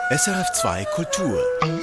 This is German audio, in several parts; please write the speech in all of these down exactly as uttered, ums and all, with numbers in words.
S R F zwei Kultur.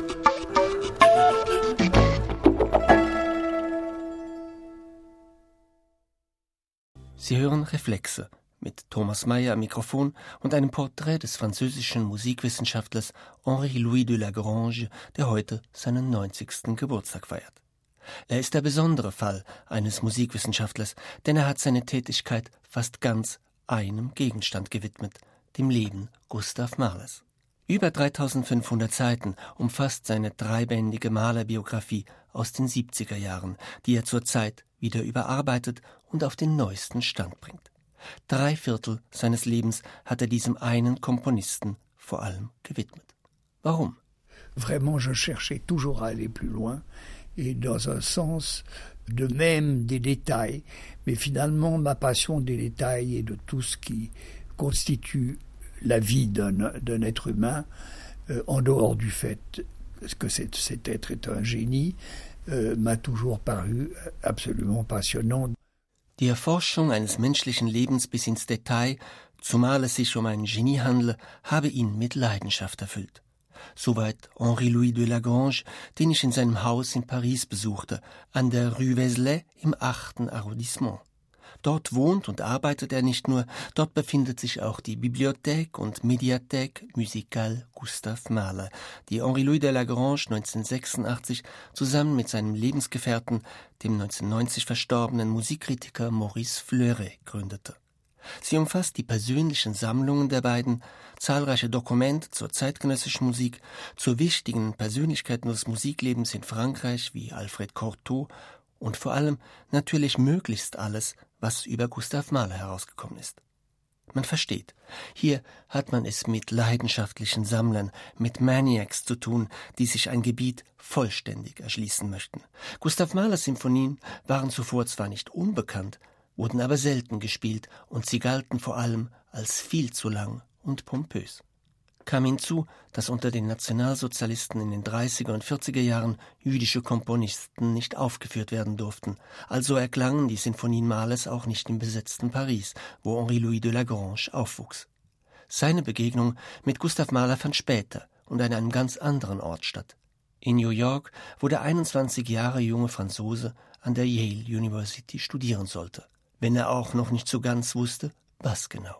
Sie hören Reflexe mit Thomas Mayer am Mikrofon und einem Porträt des französischen Musikwissenschaftlers Henri-Louis de Lagrange, der heute seinen neunzigsten Geburtstag feiert. Er ist der besondere Fall eines Musikwissenschaftlers, denn er hat seine Tätigkeit fast ganz einem Gegenstand gewidmet, dem Leben Gustav Mahlers. Über dreitausendfünfhundert Seiten umfasst seine dreibändige Malerbiografie aus den siebziger Jahren, die er zurzeit wieder überarbeitet und auf den neuesten Stand bringt. Drei Viertel seines Lebens hat er diesem einen Komponisten vor allem gewidmet. Warum? Vraiment, je cherchais toujours à aller plus loin et dans un sens de même des détails. Mais finalement, ma passion des détails et de tout ce qui constitue la vie d'un, d'un être humain, euh, en dehors du fait que cet, cet être est un génie, euh, m'a toujours paru absolument passionnant. Die Erforschung eines menschlichen Lebens bis ins Detail, zumal es sich um ein Genie handle, habe ihn mit Leidenschaft erfüllt. Soweit Henri-Louis de Lagrange, den ich in seinem Haus in Paris besuchte, an der Rue Vézelay im achten Arrondissement. Dort wohnt und arbeitet er nicht nur, dort befindet sich auch die Bibliothèque und Médiathèque Musicale Gustav Mahler, die Henri-Louis de Lagrange neunzehnhundertsechsundachtzig zusammen mit seinem Lebensgefährten, dem neunzehnhundertneunzig verstorbenen Musikkritiker Maurice Fleuret, gründete. Sie umfasst die persönlichen Sammlungen der beiden, zahlreiche Dokumente zur zeitgenössischen Musik, zu wichtigen Persönlichkeiten des Musiklebens in Frankreich wie Alfred Cortot und vor allem natürlich möglichst alles, was über Gustav Mahler herausgekommen ist. Man versteht, hier hat man es mit leidenschaftlichen Sammlern, mit Maniacs zu tun, die sich ein Gebiet vollständig erschließen möchten. Gustav Mahlers Symphonien waren zuvor zwar nicht unbekannt, wurden aber selten gespielt und sie galten vor allem als viel zu lang und pompös. Kam hinzu, dass unter den Nationalsozialisten in den dreißiger und vierziger Jahren jüdische Komponisten nicht aufgeführt werden durften, also erklangen die Sinfonien Mahlers auch nicht im besetzten Paris, wo Henri-Louis de Lagrange aufwuchs. Seine Begegnung mit Gustav Mahler fand später und an einem ganz anderen Ort statt. In New York, wo der einundzwanzig Jahre junge Franzose an der Yale University studieren sollte, wenn er auch noch nicht so ganz wusste, was genau.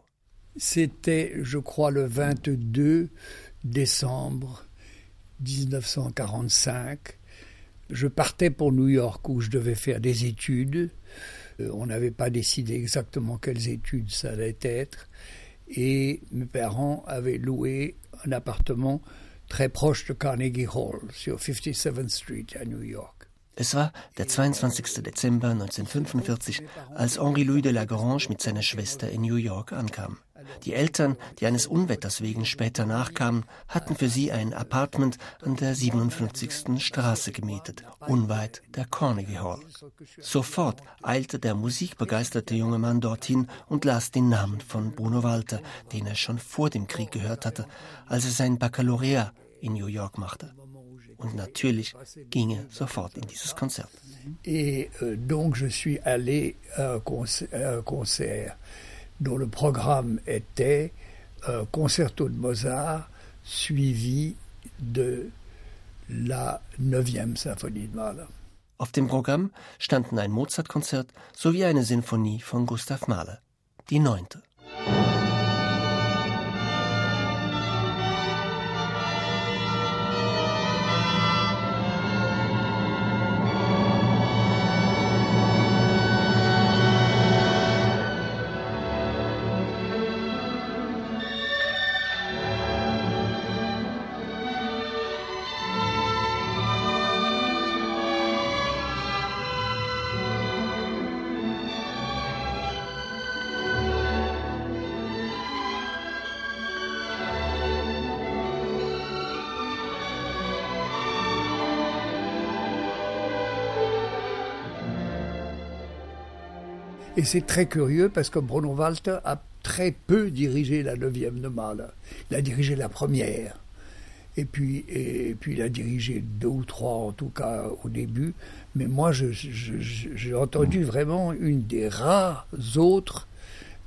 C'était, je crois, le vingt-deux décembre dix-neuf cent quarante-cinq. Je partais pour New York où je devais faire des études. Euh, on n'avait pas décidé exactement quelles études ça allait être. Et mes parents avaient loué un appartement très proche de Carnegie Hall, sur fifty-seventh Street à New York. Es war der zweiundzwanzigster Dezember neunzehnhundertfünfundvierzig, als Henri-Louis de Lagrange mit seiner Schwester in New York ankam. Die Eltern, die eines Unwetters wegen später nachkamen, hatten für sie ein Appartement an der siebenundfünfzigsten Straße gemietet, unweit der Carnegie Hall. Sofort eilte der musikbegeisterte junge Mann dorthin und las den Namen von Bruno Walter, den er schon vor dem Krieg gehört hatte, als er sein Baccalaureat in New York machte. Und natürlich ging er sofort in dieses Konzert. Et euh, donc je suis allé à un concert, un concert dont le programme était un concerto de Mozart suivi de la neuvième Symphonie de Mahler. Auf dem Programm standen ein Mozart-Konzert sowie eine Sinfonie von Gustav Mahler, die neunte. Et c'est très curieux parce que Bruno Walter a très peu dirigé la neuvième de Mahler. Il a dirigé la première. Et puis, et puis il a dirigé deux ou trois, en tout cas au début. Mais moi, je, je, je, j'ai entendu vraiment une des rares autres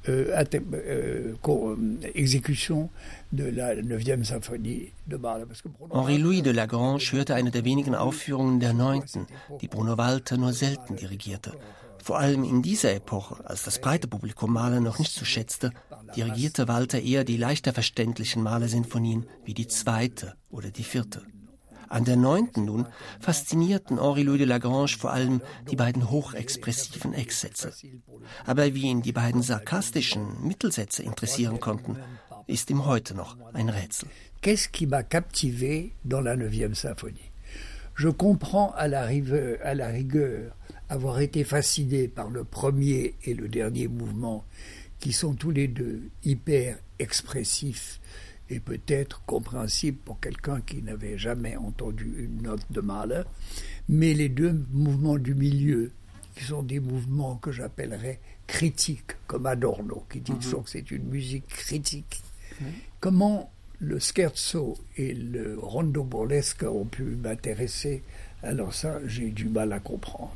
euh, euh, Exécution de la neuvième Symphonie de Mahler. Henri-Louis de Lagrange hörte eine der wenigen Aufführungen der neunten, die Bruno Walter nur selten dirigierte. Vor allem in dieser Epoche, als das breite Publikum Mahler noch nicht so schätzte, dirigierte Walter eher die leichter verständlichen Mahler-Sinfonien wie die zweite oder die vierte. An der neunten nun faszinierten Henri-Louis de Lagrange vor allem die beiden hochexpressiven Ecksätze. Aber wie ihn die beiden sarkastischen Mittelsätze interessieren konnten, ist ihm heute noch ein Rätsel. Qu'est-ce qui m'a captivé dans la neuvième symphonie? Je comprends à la, rive, à la rigueur avoir été fasciné par le premier et le dernier mouvement qui sont tous les deux hyper expressifs et peut-être compréhensibles pour quelqu'un qui n'avait jamais entendu une note de Mahler, mais les deux mouvements du milieu, qui sont des mouvements que j'appellerais critiques, comme Adorno, qui dit toujours mm-hmm. que c'est une musique critique. Mm-hmm. Comment le scherzo et le rondo burlesque ont pu m'intéresser, alors ça, j'ai du mal à comprendre.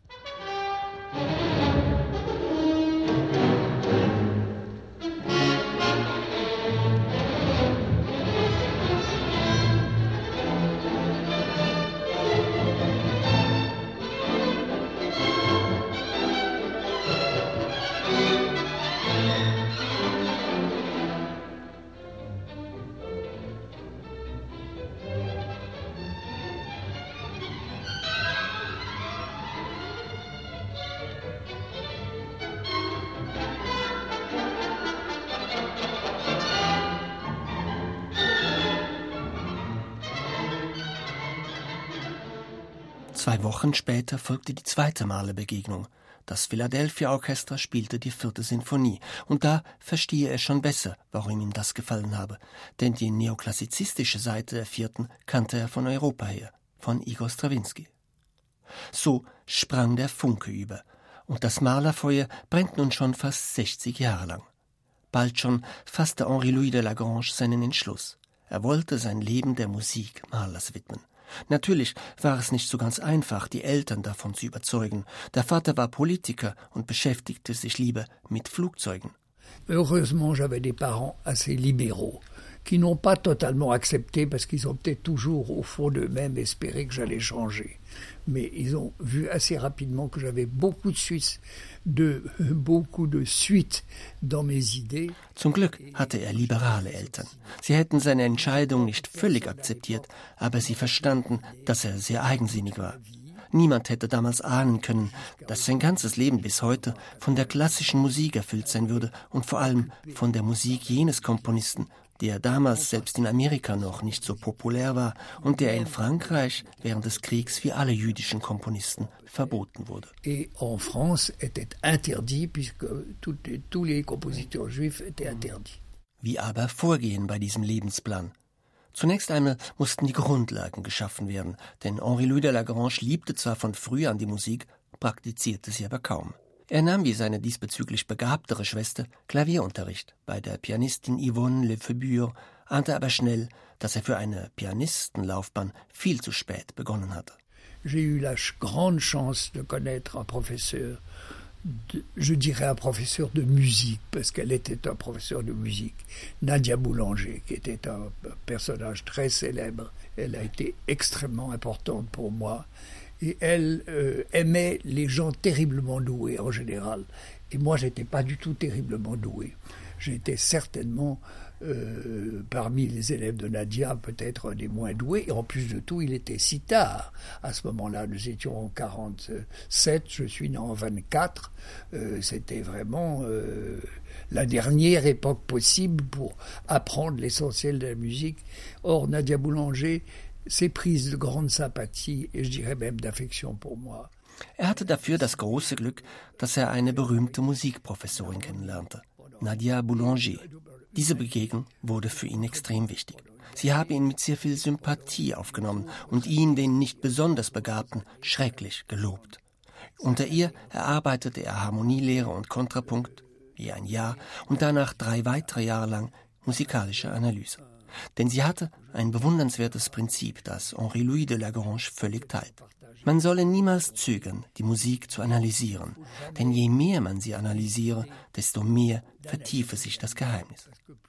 Zwei Wochen später folgte die zweite Mahler-Begegnung. Das Philadelphia-Orchester spielte die vierte Sinfonie. Und da verstehe er schon besser, warum ihm das gefallen habe. Denn die neoklassizistische Seite der vierten kannte er von Europa her, von Igor Strawinsky. So sprang der Funke über. Und das Mahlerfeuer brennt nun schon fast sechzig Jahre lang. Bald schon fasste Henri-Louis de Lagrange seinen Entschluss. Er wollte sein Leben der Musik Mahlers widmen. Natürlich war es nicht so ganz einfach, die Eltern davon zu überzeugen. Der Vater war Politiker und beschäftigte sich lieber mit Flugzeugen. Heureusement, j'avais des parents assez libéraux, qui n'ont pas totalement accepté, parce qu'ils ont peut-être toujours au fond d'eux-mêmes espéré que j'allais changer. Mais ils ont vu assez rapidement que j'avais beaucoup de suite, de, beaucoup de suite dans mes idées. Zum Glück hatte er liberale Eltern. Sie hätten seine Entscheidung nicht völlig akzeptiert, aber sie verstanden, dass er sehr eigensinnig war. Niemand hätte damals ahnen können, dass sein ganzes Leben bis heute von der klassischen Musik erfüllt sein würde und vor allem von der Musik jenes Komponisten, der damals selbst in Amerika noch nicht so populär war und der in Frankreich während des Kriegs wie alle jüdischen Komponisten verboten wurde. Et en France était interdit, puisque tous les compositeurs juifs étaient interdits. Wie aber vorgehen bei diesem Lebensplan? Zunächst einmal mussten die Grundlagen geschaffen werden, denn Henri-Louis de Lagrange liebte zwar von früh an die Musik, praktizierte sie aber kaum. Er nahm wie seine diesbezüglich begabtere Schwester Klavierunterricht bei der Pianistin Yvonne Lefebvre, ahnte aber schnell, dass er für eine Pianistenlaufbahn viel zu spät begonnen hatte. J'ai eu la grande chance de connaître un professeur, de, je dirais un professeur de musique, parce qu'elle était un professeur de musique, Nadia Boulanger, qui était un personnage très célèbre. Elle a été extrêmement importante pour moi. Et elle euh, aimait les gens terriblement doués en général. Et moi, je n'étais pas du tout terriblement doué. J'étais certainement, euh, parmi les élèves de Nadia, peut-être un des moins doués. Et en plus de tout, il était si tard. À ce moment-là, nous étions en quarante-sept, je suis né en vingt-quatre. Euh, c'était vraiment euh, la dernière époque possible pour apprendre l'essentiel de la musique. Or, Nadia Boulanger s'est prise de grande sympathie et je dirais même d'affection pour moi. Er hatte dafür das große Glück, dass er eine berühmte Musikprofessorin kennenlernte, Nadia Boulanger. Diese Begegnung wurde für ihn extrem wichtig. Sie habe ihn mit sehr viel Sympathie aufgenommen und ihn, den nicht besonders Begabten, schrecklich gelobt. Unter ihr erarbeitete er Harmonielehre und Kontrapunkt, je ein Jahr, und danach drei weitere Jahre lang musikalische Analyse. Denn sie hatte ein bewundernswertes Prinzip, das Henri-Louis de Lagrange völlig teilt. Man solle niemals zögern, die Musik zu analysieren, denn je mehr man sie analysiere, desto mehr vertiefe sich das Geheimnis.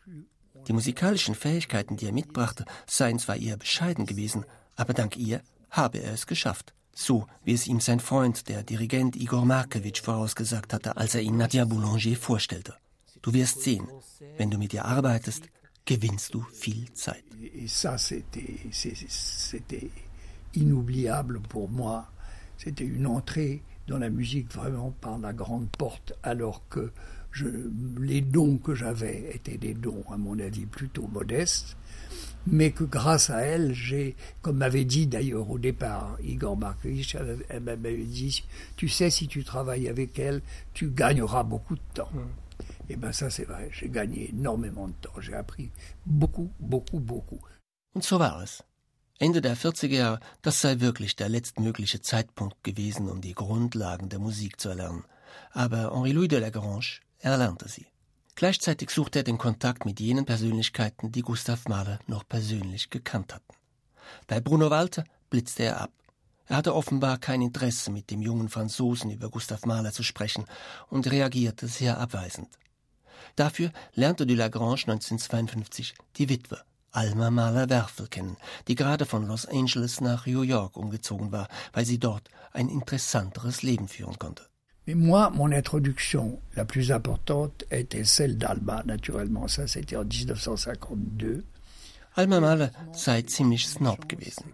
Die musikalischen Fähigkeiten, die er mitbrachte, seien zwar eher bescheiden gewesen, aber dank ihr habe er es geschafft. So wie es ihm sein Freund, der Dirigent Igor Markewitsch, vorausgesagt hatte, als er ihn Nadia Boulanger vorstellte. Du wirst sehen, wenn du mit ihr arbeitest, gewinnst du viel Zeit. Et ça, c'était, c'était inoubliable pour moi. C'était une entrée dans la musique vraiment par la grande porte, alors que je, les dons que j'avais étaient des dons, à mon avis, plutôt modestes, mais que grâce à elle, j'ai, comme m'avait dit d'ailleurs au départ Igor Markevitch, elle, elle m'avait dit, tu sais, si tu travailles avec elle, tu gagneras beaucoup de temps. Mm. Et bien ça, c'est vrai, j'ai gagné énormément de temps, j'ai appris beaucoup, beaucoup, beaucoup. Und so war es. Ende der vierziger Jahre, das sei wirklich der letztmögliche Zeitpunkt gewesen, um die Grundlagen der Musik zu erlernen. Aber Henri-Louis de Lagrange erlernte sie. Gleichzeitig suchte er den Kontakt mit jenen Persönlichkeiten, die Gustav Mahler noch persönlich gekannt hatten. Bei Bruno Walter blitzte er ab. Er hatte offenbar kein Interesse, mit dem jungen Franzosen über Gustav Mahler zu sprechen und reagierte sehr abweisend. Dafür lernte de Lagrange neunzehnhundertzweiundfünfzig die Witwe Alma Mahler-Werfel kennen, die gerade von Los Angeles nach New York umgezogen war, weil sie dort ein interessanteres Leben führen konnte. Mais moi, mon introduction la plus importante était celle d'Alma, naturellement. Ça, c'était en dix-neuf cent cinquante-deux. Alma Mahler sei ziemlich snob gewesen.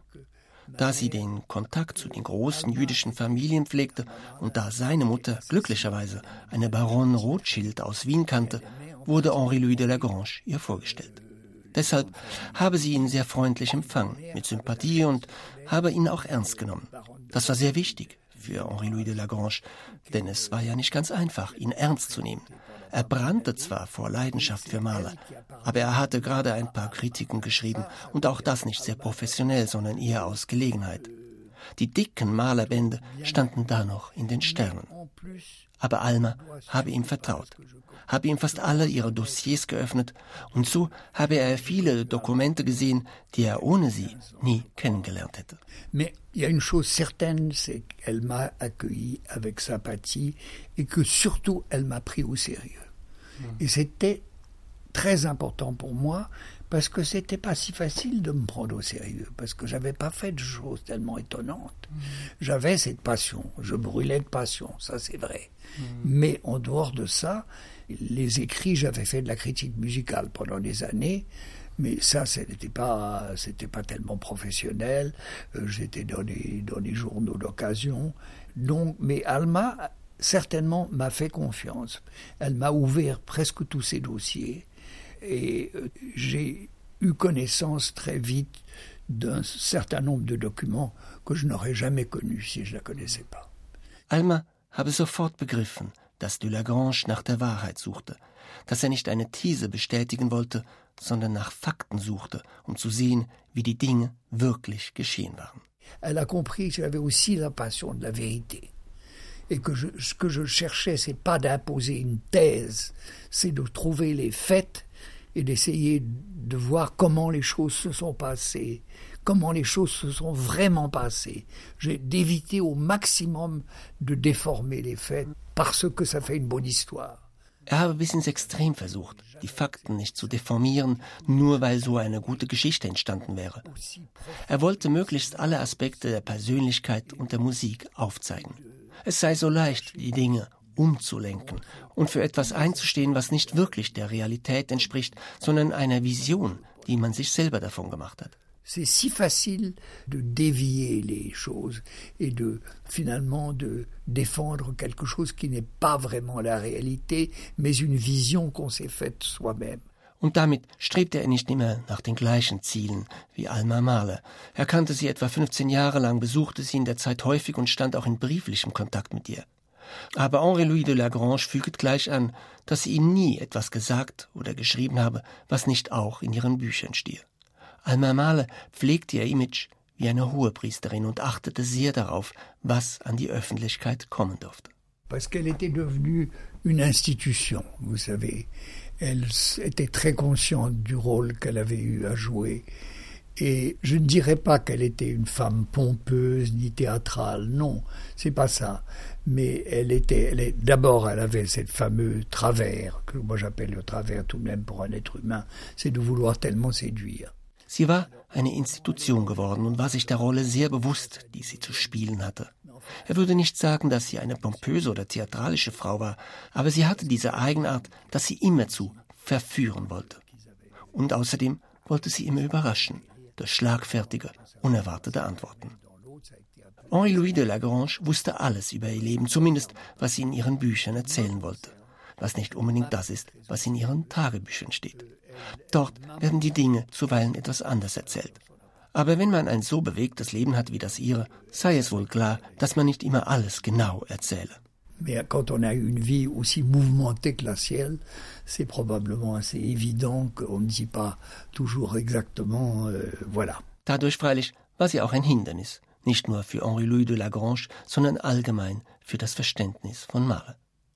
Da sie den Kontakt zu den großen jüdischen Familien pflegte und da seine Mutter glücklicherweise eine Baronne Rothschild aus Wien kannte, wurde Henri-Louis de Lagrange ihr vorgestellt. Deshalb habe sie ihn sehr freundlich empfangen, mit Sympathie und habe ihn auch ernst genommen. Das war sehr wichtig für Henri-Louis de Lagrange, denn es war ja nicht ganz einfach, ihn ernst zu nehmen. Er brannte zwar vor Leidenschaft für Mahler, aber er hatte gerade ein paar Kritiken geschrieben und auch das nicht sehr professionell, sondern eher aus Gelegenheit. Die dicken Mahlerbände standen da noch in den Sternen. Aber Alma habe ihm vertraut, habe ihm fast alle ihre Dossiers geöffnet und so habe er viele Dokumente gesehen, die er ohne sie nie kennengelernt hätte. Mais il y a une chose certaine, c'est qu'elle m'a accueilli avec sympathie et que surtout elle m'a pris au sérieux. Et c'était très important pour moi parce que c'était pas si facile de me prendre au sérieux, parce que j'avais pas fait de choses tellement étonnantes. Mmh. J'avais cette passion, je brûlais de passion, ça c'est vrai. Mmh. Mais en dehors de ça, les écrits, j'avais fait de la critique musicale pendant des années, mais ça, ce n'était pas, c'était pas tellement professionnel. Euh, j'étais dans les, dans les journaux d'occasion. Donc, mais Alma, certainement, m'a fait confiance. Elle m'a ouvert presque tous ses dossiers. Et j'ai eu connaissance très vite d'un certain nombre de documents que je n'aurais jamais connus si je ne la connaissais pas. Alma habe sofort begriffen, dass de Lagrange nach der Wahrheit suchte, dass er nicht eine These bestätigen wollte, sondern nach Fakten suchte, um zu sehen, wie die Dinge wirklich geschehen waren. Elle a compris que j'avais aussi la passion de la vérité. Et que je, ce que je cherchais, c'est pas d'imposer une thèse, c'est de trouver les faits et d'essayer de voir comment les choses se sont passées, comment les choses se sont vraiment passées. J'ai d'éviter au maximum de déformer les faits parce que ça fait une bonne histoire. Er habe bis ins Extrem versucht, die Fakten nicht zu deformieren, nur weil so eine gute Geschichte entstanden wäre. Er wollte möglichst alle Aspekte der Persönlichkeit und der Musik aufzeigen. Es sei so leicht, die Dinge umzulenken und für etwas einzustehen, was nicht wirklich der Realität entspricht, sondern einer Vision, die man sich selber davon gemacht hat. C'est si facile de dévier les choses et de finalement de défendre quelque chose qui n'est pas vraiment la réalité, mais une vision qu'on s'est faite soi-même. Und damit strebte er nicht immer nach den gleichen Zielen wie Alma Mahler. Er kannte sie etwa fünfzehn Jahre lang, besuchte sie in der Zeit häufig und stand auch in brieflichem Kontakt mit ihr. Aber Henri-Louis de Lagrange fügt gleich an, dass sie ihm nie etwas gesagt oder geschrieben habe, was nicht auch in ihren Büchern stehe. Alma Mahler pflegte ihr Image wie eine Hohepriesterin und achtete sehr darauf, was an die Öffentlichkeit kommen durfte. Parce qu'elle était devenue une institution, vous savez. Elle était très consciente du rôle qu'elle avait eu à jouer. Et je ne dirais pas qu'elle était une femme pompeuse ni théâtrale, non, c'est pas ça. Mais elle était, elle est, d'abord, elle avait cette fameuse travers, que moi j'appelle le travers tout de même pour un être humain, c'est de vouloir tellement séduire. Sie war eine Institution geworden und war sich der Rolle sehr bewusst, die sie zu spielen hatte. Er würde nicht sagen, dass sie eine pompöse oder theatralische Frau war, aber sie hatte diese Eigenart, dass sie immerzu verführen wollte. Und außerdem wollte sie immer überraschen, durch schlagfertige, unerwartete Antworten. Henri-Louis de Lagrange wusste alles über ihr Leben, zumindest was sie in ihren Büchern erzählen wollte, was nicht unbedingt das ist, was in ihren Tagebüchern steht. Dort werden die Dinge zuweilen etwas anders erzählt. Aber wenn man ein so bewegtes Leben hat wie das ihre, sei es wohl klar, dass man nicht immer alles genau erzähle. Mais quand on a une vie aussi mouvementée que la sienne, c'est probablement assez évident qu'on ne dit pas toujours exactement, euh, voilà. Dadurch freilich war sie auch ein Hindernis, nicht nur für Henri-Louis de Lagrange, sondern allgemein für das Verständnis von Mahler.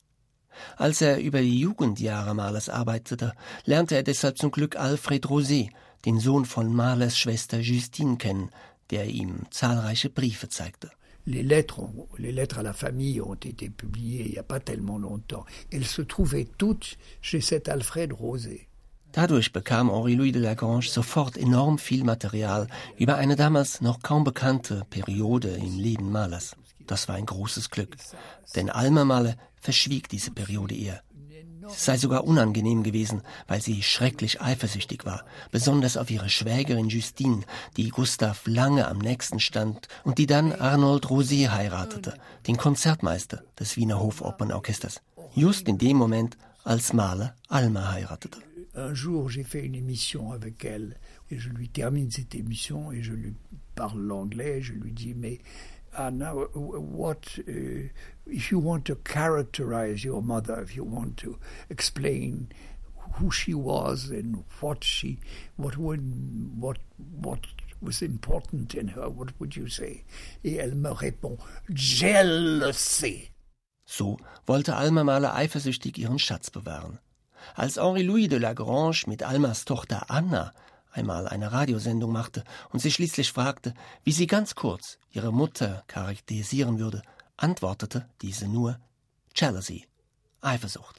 Als er über die Jugendjahre Mahlers arbeitete, lernte er deshalb zum Glück Alfred Rosé, den Sohn von Mahlers Schwester Justine, kennen, der ihm zahlreiche Briefe zeigte. Les lettres, ont, les lettres à la famille ont été publiées il n'y a pas tellement longtemps. Elles se trouvaient toutes chez cet Alfred Rosé. Dadurch bekam Henri-Louis de Lagrange sofort enorm viel Material über eine damals noch kaum bekannte Periode im Leben Mahlers. Das war ein großes Glück, denn Alma Mahler verschwieg diese Periode eher. Es sei sogar unangenehm gewesen, weil sie schrecklich eifersüchtig war, besonders auf ihre Schwägerin Justine, die Gustav lange am nächsten stand und die dann Arnold Rosé heiratete, den Konzertmeister des Wiener Hofopernorchesters, just in dem Moment, als Mahler Alma heiratete. Un jour, j'ai fait une émission avec elle et je lui termine cette émission et je lui parle l'anglais, je lui dis mais Anna, what uh, if you want to characterize your mother, if you want to explain who she was and what she, what would, what, what was important in her, what would you say? Et elle me répond, jealousy. So wollte Alma Mahler eifersüchtig ihren Schatz bewahren. Als Henri-Louis de Lagrange mit Almas Tochter Anna einmal eine Radiosendung machte und sie schließlich fragte, wie sie ganz kurz ihre Mutter charakterisieren würde, antwortete diese nur Jealousy, Eifersucht.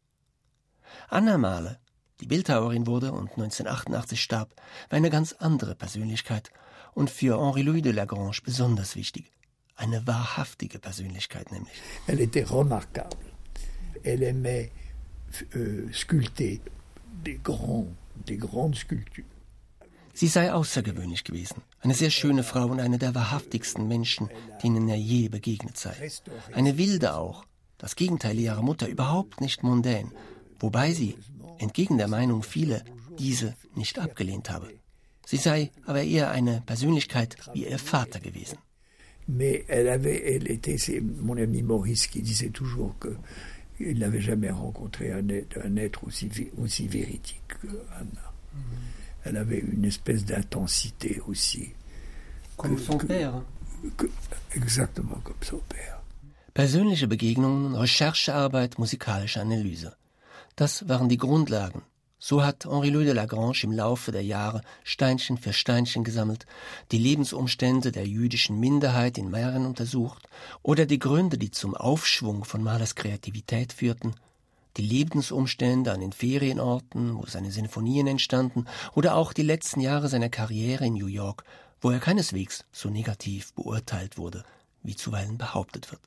Anna Mahler, die Bildhauerin wurde und neunzehnhundertachtundachtzig starb, war eine ganz andere Persönlichkeit und für Henri-Louis de Lagrange besonders wichtig. Eine wahrhaftige Persönlichkeit nämlich. Elle était remarquable. Elle aimait euh, sculpter des grands, des grandes sculptures. Sie sei außergewöhnlich gewesen, eine sehr schöne Frau und eine der wahrhaftigsten Menschen, denen er je begegnet sei. Eine Wilde auch, das Gegenteil ihrer Mutter, überhaupt nicht mondän, wobei sie, entgegen der Meinung vieler, diese nicht abgelehnt habe. Sie sei aber eher eine Persönlichkeit wie ihr Vater gewesen. Mais elle avait, elle était, c'est mon ami Maurice qui disait toujours que il n'avait jamais rencontré un être, un être aussi, aussi véridique que Anna. Elle avait une espèce d'intensité aussi. Comme que, son que, père. Que, exactement comme son père. Persönliche Begegnungen, Recherchearbeit, musikalische Analyse. Das waren die Grundlagen. So hat Henri-Louis de Lagrange im Laufe der Jahre Steinchen für Steinchen gesammelt, die Lebensumstände der jüdischen Minderheit in Mähren untersucht oder die Gründe, die zum Aufschwung von Mahlers Kreativität führten, die Lebensumstände an den Ferienorten, wo seine Sinfonien entstanden, oder auch die letzten Jahre seiner Karriere in New York, wo er keineswegs so negativ beurteilt wurde, wie zuweilen behauptet wird.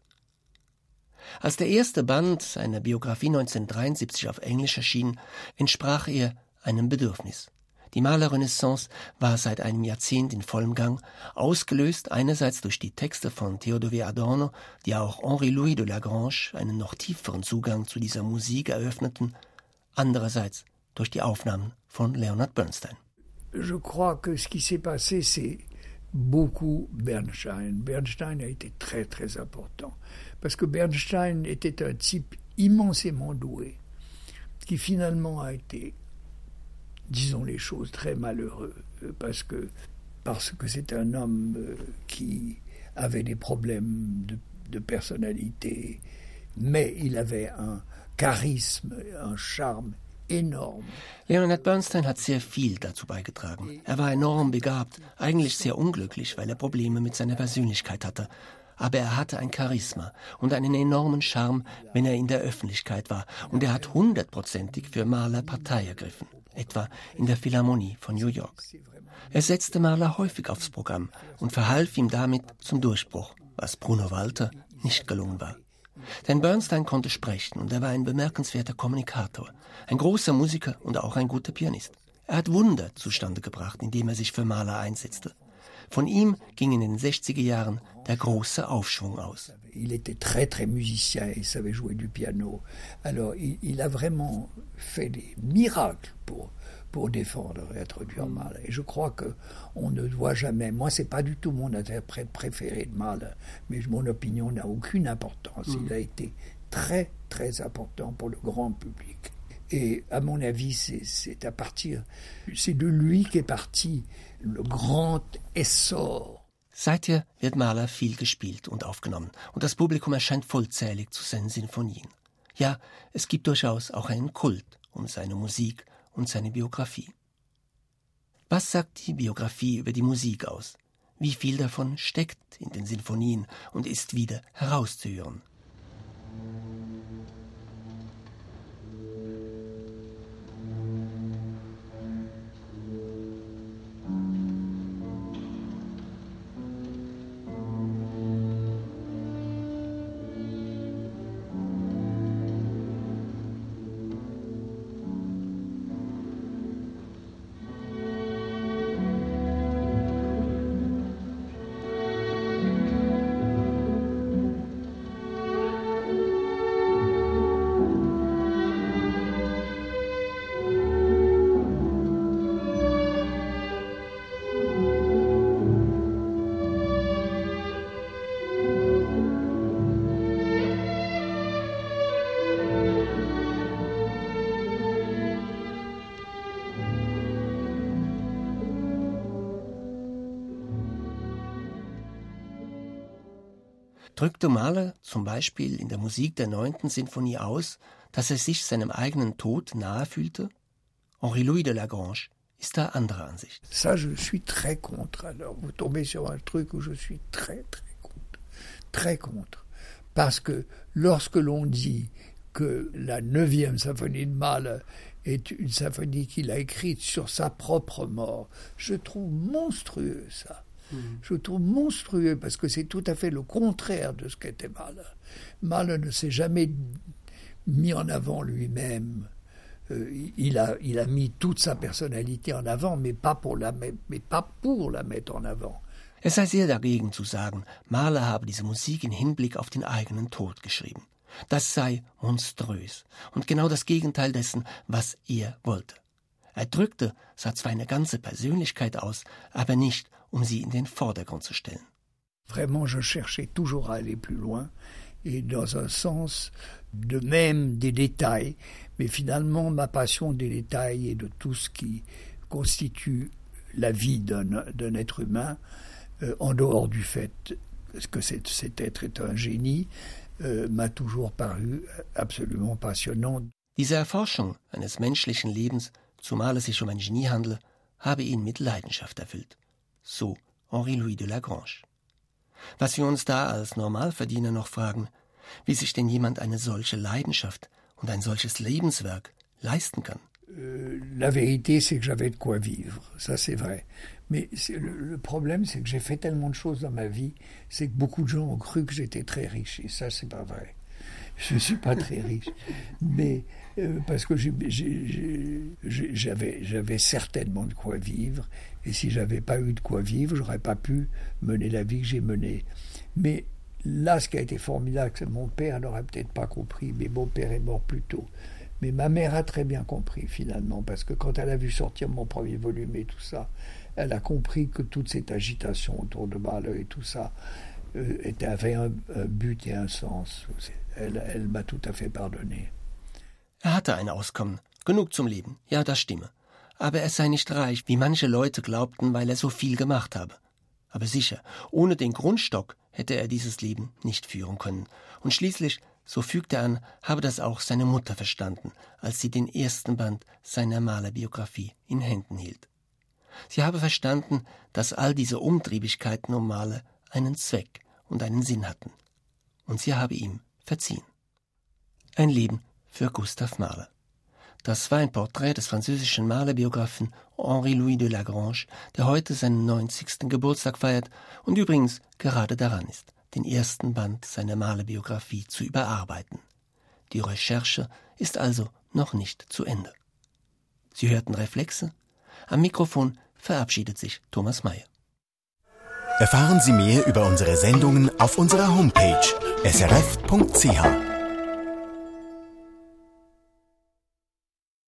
Als der erste Band seiner Biografie neunzehnhundertdreiundsiebzig auf Englisch erschien, entsprach er einem Bedürfnis. Die Malerrenaissance war seit einem Jahrzehnt in vollem Gang, ausgelöst einerseits durch die Texte von Theodor W. Adorno, die auch Henri-Louis de Lagrange einen noch tieferen Zugang zu dieser Musik eröffneten, andererseits durch die Aufnahmen von Leonard Bernstein. Je crois que ce qui s'est passé, c'est beaucoup Bernstein. Bernstein a été très très important, parce que Bernstein était un type immensément doué, qui finalement a été, disons les choses, très malheureux, parce que parce que c'est un homme qui avait des problèmes de, de personnalité, mais il avait un charisme, un charme énorme. Leonard Bernstein hat sehr viel dazu beigetragen. Er war enorm begabt, eigentlich sehr unglücklich, weil er Probleme mit seiner Persönlichkeit hatte. Aber er hatte ein Charisma und einen enormen Charme, wenn er in der Öffentlichkeit war. Und er hat hundertprozentig für Mahler Partei ergriffen, etwa in der Philharmonie von New York. Er setzte Mahler häufig aufs Programm und verhalf ihm damit zum Durchbruch, was Bruno Walter nicht gelungen war. Denn Bernstein konnte sprechen und er war ein bemerkenswerter Kommunikator, ein großer Musiker und auch ein guter Pianist. Er hat Wunder zustande gebracht, indem er sich für Mahler einsetzte. Von ihm ging in den sechziger Jahren der große Aufschwung aus. Il était très très musicien, il savait jouer du piano. Alors il, il a vraiment fait des miracles pour pour défendre et introduire Mahler. Et je crois que on ne doit jamais. Moi, c'est pas du tout mon interprète préféré de Mahler, mais mon opinion n'a aucune importance. Il a été très très important pour le grand public. Et à mon avis, c'est, c'est à partir, c'est de lui qu'est parti le grand essor. Seither wird Mahler viel gespielt und aufgenommen und das Publikum erscheint vollzählig zu seinen Sinfonien. Ja, es gibt durchaus auch einen Kult um seine Musik und seine Biografie. Was sagt die Biografie über die Musik aus? Wie viel davon steckt in den Sinfonien und ist wieder herauszuhören? Drückte Mahler zum Beispiel in der Musik der neunten Sinfonie aus, dass er sich seinem eigenen Tod nahe fühlte? Henri-Louis de Lagrange ist da anderer Ansicht. Ça, je suis très contre. Alors, vous tombez sur un truc où je suis très, très contre. Très contre. Parce que lorsque l'on dit que la neuvième symphonie de Mahler est une symphonie qu'il a écrite sur sa propre mort, je trouve monstrueux ça. Je trouve monstrueux parce que c'est tout à fait le contraire de ce qu'était Mahler. Mahler ne s'est jamais mis en avant lui-même. Euh, il a, il a mis toute sa personnalité en avant, mais pas pour la, mais pas pour la mettre en avant. Es sei sehr dagegen zu sagen, Mahler habe diese Musik in Hinblick auf den eigenen Tod geschrieben. Das sei monströs und genau das Gegenteil dessen, was er wollte. Er drückte zwar eine ganze Persönlichkeit aus, aber nicht, um sie in den Vordergrund zu stellen. Vraiment, je cherchais toujours à aller plus loin et dans un sens de même des détails, mais finalement ma passion des détails et de tout ce qui constitue la vie d'un, d'un être humain, euh, en dehors du fait que cet, cet être est un génie, euh, m'a toujours paru absolument passionnant. Diese Erforschung eines menschlichen Lebens, zumal es sich um ein Genie handle, habe ihn mit Leidenschaft erfüllt. So Henri-Louis de Lagrange. Was wir uns da als Normalverdiener noch fragen, wie sich denn jemand eine solche Leidenschaft und ein solches Lebenswerk leisten kann. Euh, la vérité, c'est que j'avais de quoi vivre, ça c'est vrai. Mais c'est, le, le problème, c'est que j'ai fait tellement de choses dans ma vie, c'est que beaucoup de gens ont cru que j'étais très riche, et ça c'est pas vrai. Je ne suis pas très riche, mais euh, parce que j'ai, j'ai, j'ai, j'avais, j'avais certainement de quoi vivre, et si j'avais pas eu de quoi vivre, j'aurais pas pu mener la vie que j'ai menée. Mais là, ce qui a été formidable, c'est que mon père n'aurait peut-être pas compris, mais mon père est mort plus tôt. Mais ma mère a très bien compris finalement, parce que quand elle a vu sortir mon premier volume et tout ça, elle a compris que toute cette agitation autour de Mahler et tout ça euh, était, avait un, un but et un sens. Elle, elle m'a tout à fait pardonné. Er hatte ein Auskommen, genug zum Leben, ja, das stimme. Aber er sei nicht reich, wie manche Leute glaubten, weil er so viel gemacht habe. Aber sicher, ohne den Grundstock hätte er dieses Leben nicht führen können. Und schließlich So fügt er an, habe das auch seine Mutter verstanden, als sie den ersten Band seiner Malerbiografie in Händen hielt. Sie habe verstanden, dass all diese Umtriebigkeiten um Maler einen Zweck und einen Sinn hatten. Und sie habe ihm verziehen. Ein Leben für Gustav Mahler. Das war ein Porträt des französischen Malerbiografen Henri-Louis de Lagrange, der heute seinen neunzigsten Geburtstag feiert und übrigens gerade daran ist, den ersten Band seiner Malerbiografie zu überarbeiten. Die Recherche ist also noch nicht zu Ende. Sie hörten Reflexe. Am Mikrofon verabschiedet sich Thomas Mayer. Erfahren Sie mehr über unsere Sendungen auf unserer Homepage s r f punkt c h.